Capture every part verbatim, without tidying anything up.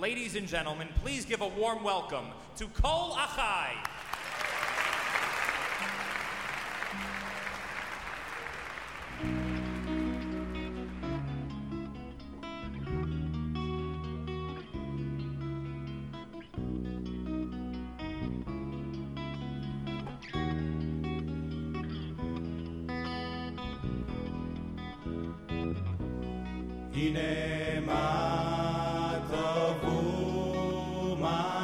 Ladies and gentlemen, please give a warm welcome to Kol Achai. הנה מה טובו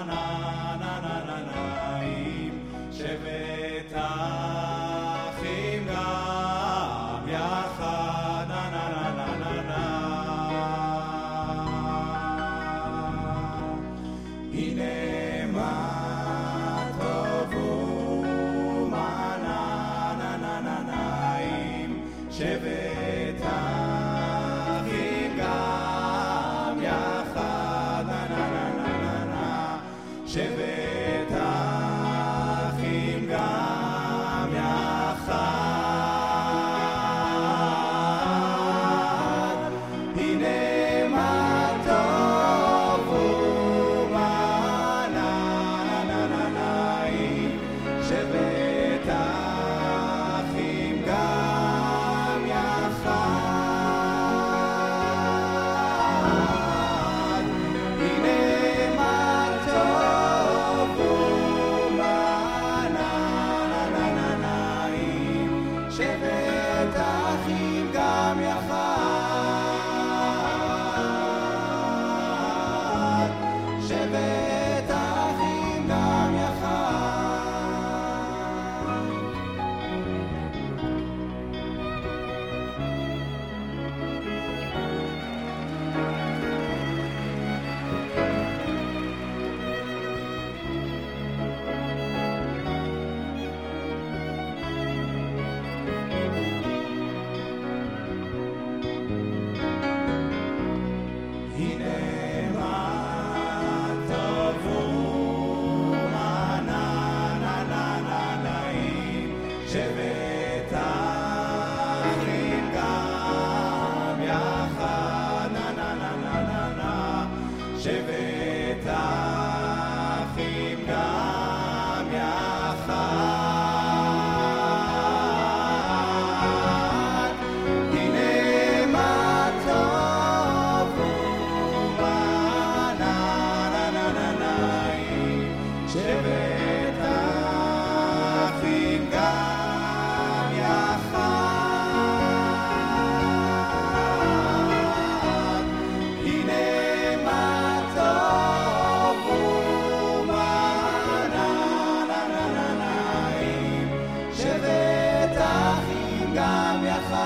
מנעניים שבת אחים גם יחד הנה מה טובו מנעניים שבת שבת אחים גם יחד הנה מה טוב ומנענעים שבת אחים גם יחד הנה מה טוב שבת אחים גם יחד שבת אחים גם הנה מה טובו מנענעים שבת אחים גם יחד שבת אחים גם יחד הנה מה טוב שבת אחים גם יחד הנה מה טוב ומנענעים שבת אחים גם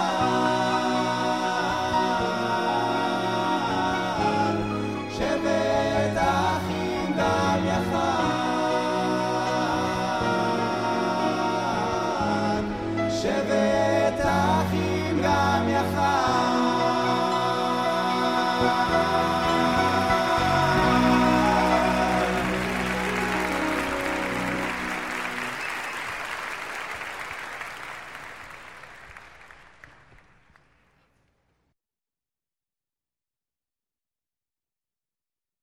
יחד שבת אחים גם יחד שבת